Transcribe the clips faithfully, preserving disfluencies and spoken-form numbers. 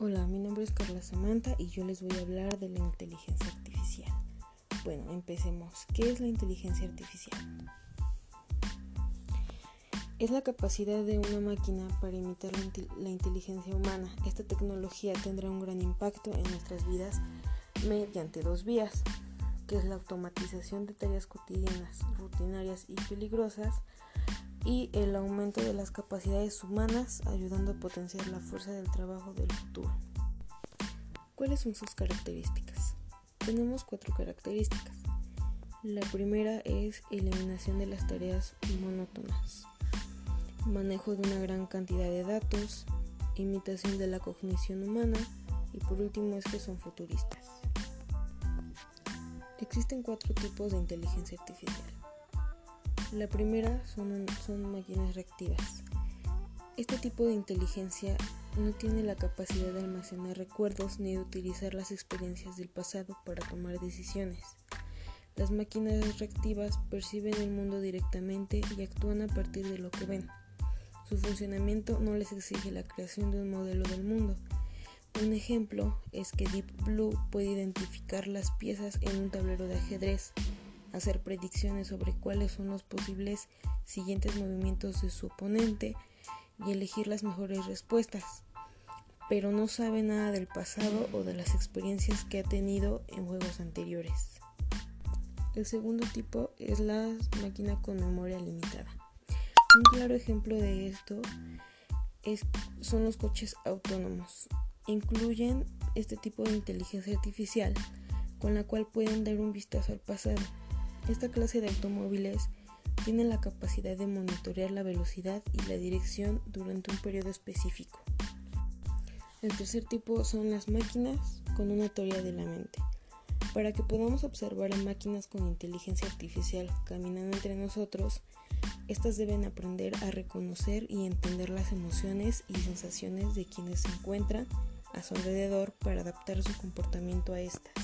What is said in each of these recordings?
Hola, mi nombre es Carla Samantha y yo les voy a hablar de la inteligencia artificial. Bueno, empecemos. ¿Qué es la inteligencia artificial? Es la capacidad de una máquina para imitar la, inte- la inteligencia humana. Esta tecnología tendrá un gran impacto en nuestras vidas mediante dos vías, que es la automatización de tareas cotidianas, rutinarias y peligrosas, y el aumento de las capacidades humanas, ayudando a potenciar la fuerza del trabajo del futuro. ¿Cuáles son sus características? Tenemos cuatro características. La primera es eliminación de las tareas monótonas, manejo de una gran cantidad de datos, imitación de la cognición humana y por último es que son futuristas. Existen cuatro tipos de inteligencia artificial. La primera son, son máquinas reactivas. Este tipo de inteligencia no tiene la capacidad de almacenar recuerdos ni de utilizar las experiencias del pasado para tomar decisiones. Las máquinas reactivas perciben el mundo directamente y actúan a partir de lo que ven. Su funcionamiento no les exige la creación de un modelo del mundo. Un ejemplo es que Deep Blue puede identificar las piezas en un tablero de ajedrez, hacer predicciones sobre cuáles son los posibles siguientes movimientos de su oponente y elegir las mejores respuestas, pero no sabe nada del pasado o de las experiencias que ha tenido en juegos anteriores. El segundo tipo es la máquina con memoria limitada. Un claro ejemplo de esto es, son los coches autónomos. Incluyen este tipo de inteligencia artificial con la cual pueden dar un vistazo al pasado. Esta clase de automóviles tiene la capacidad de monitorear la velocidad y la dirección durante un periodo específico. El tercer tipo son las máquinas con una teoría de la mente. Para que podamos observar a máquinas con inteligencia artificial caminando entre nosotros, estas deben aprender a reconocer y entender las emociones y sensaciones de quienes se encuentran a su alrededor para adaptar su comportamiento a estas.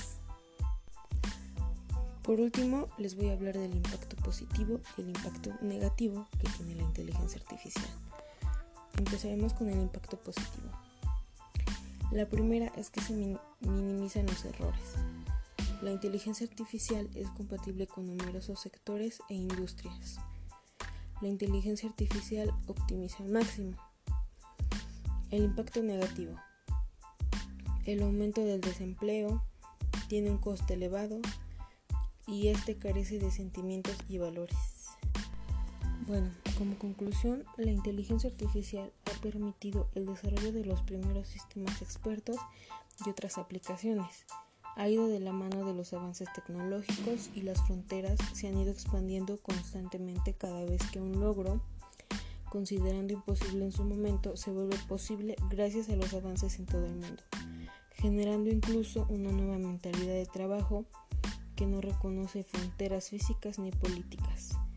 Por último, les voy a hablar del impacto positivo y el impacto negativo que tiene la inteligencia artificial. Empezaremos con el impacto positivo. La primera es que se min- minimizan los errores. La inteligencia artificial es compatible con numerosos sectores e industrias. La inteligencia artificial optimiza al máximo. El impacto negativo. El aumento del desempleo tiene un coste elevado y este carece de sentimientos y valores. Bueno, como conclusión, la inteligencia artificial ha permitido el desarrollo de los primeros sistemas expertos y otras aplicaciones. Ha ido de la mano de los avances tecnológicos y las fronteras se han ido expandiendo constantemente cada vez que un logro, considerando imposible en su momento, se vuelve posible gracias a los avances en todo el mundo, generando incluso una nueva mentalidad de trabajo que no reconoce fronteras físicas ni políticas.